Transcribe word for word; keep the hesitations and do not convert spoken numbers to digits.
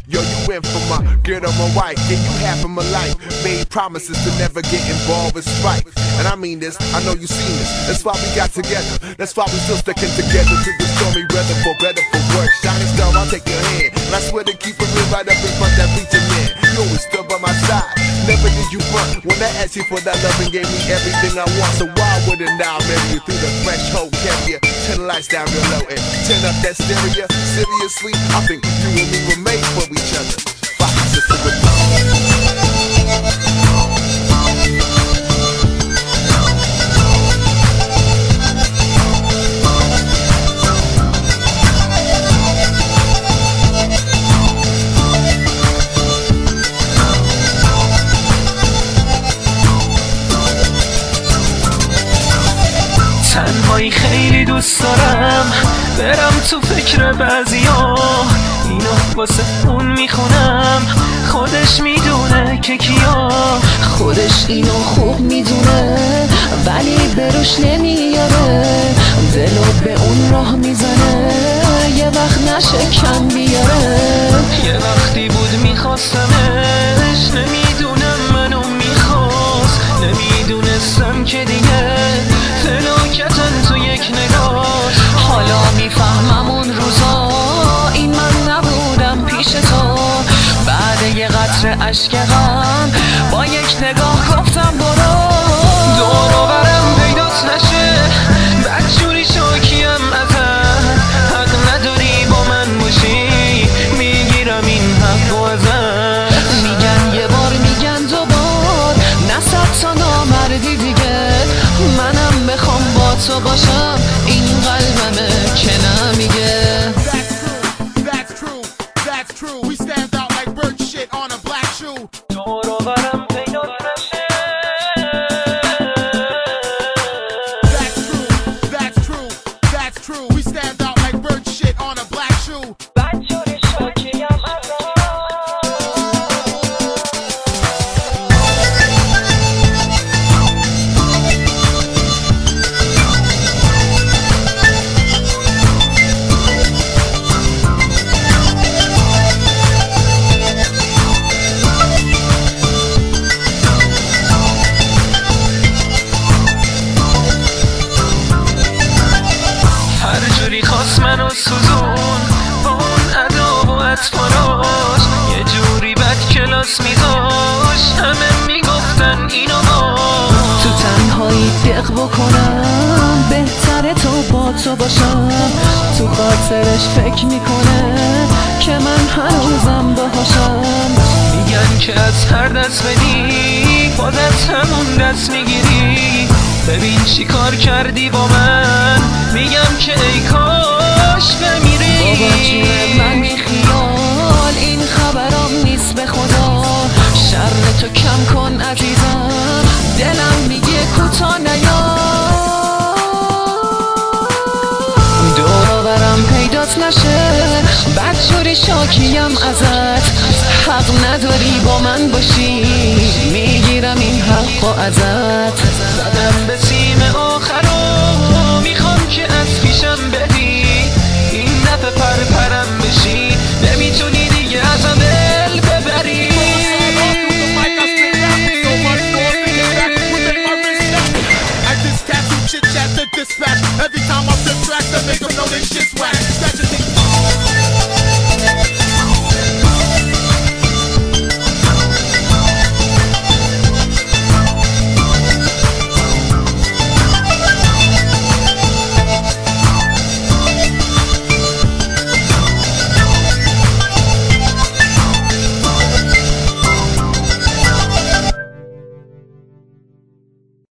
Yo, you went for my girl on my wife, yeah, you half of my life. Made promises to never get involved with strife. And I mean this, I know you seen this. That's why we got together. That's why we still sticking together to the stormy weather, for better, for worse. Shining star, I'll take your hand. And I swear to keep it real right up in front that preacher man. You always stood by my side. Never did you front when I asked you for that love and gave me everything I want. So why wouldn't I marry you through the threshold carrier? Turn the lights down real low and turn up that stereo. Seriously, I think you and me were made for each other. Fuck, sister, with تنهایی خیلی دوست دارم برم تو فکر بعضیا، اینو واسه اون میخونم، خودش میدونه که کیا، خودش اینو خوب میدونه ولی بروش نمیاره، دلو به اون راه میزنه یه وقت نشکن بیاره. یه وقتی بود میخواستمش، نمیدونم منو میخواست، نمیدونستم که دیگه فلاکتن تو یک نگاه. حالا میفهمم اون روزا این من نبودم پیش تو، بعد یه قطره اشک غم با یک نگاه گفتم برو. دور و برم پیدات نشه، بدجوری شاکیم ازت، حق نداری با من باشی، میگیرم این حق و ازت. میگن یه بار میگن دو بار، نه صد تا نامردی دیگه، منم بخوام با تو باشم این قلبمه که نمیگه. That's true, that's true, we stand out like bird shit on a black shoe. دور و برم پیدات نشه. That's true, that's true, that's true, we stand out like bird shit on a black shoe. بدجوری شاکیم ازت. خواست منو سوزون با اون ادا و اطفالاش، یه جوری بد کلاس میذاش، همه میگفتن اینو باش. تو تنهایی دق بکنم بهتره تو با تو باشم، تو خاطرش فکر میکنه که من هنوزم باهاشم. میگن که از هر دست بدی باز از همون دست میگیری، ببین چی کار کردی با من، میگم که ای کاش بمیری. بابا جون من بی خیال این خبرام نیست به خدا، شر تو کم کن عزیزم، دلم میگه کوتا نیا. دور و برم پیدات نشه، بدجوری شاکیم ازت، حق نداری با من باشی، میگیرم این حق و ازت. زدم به سیم آخر و میخوام که از پیشم بهتر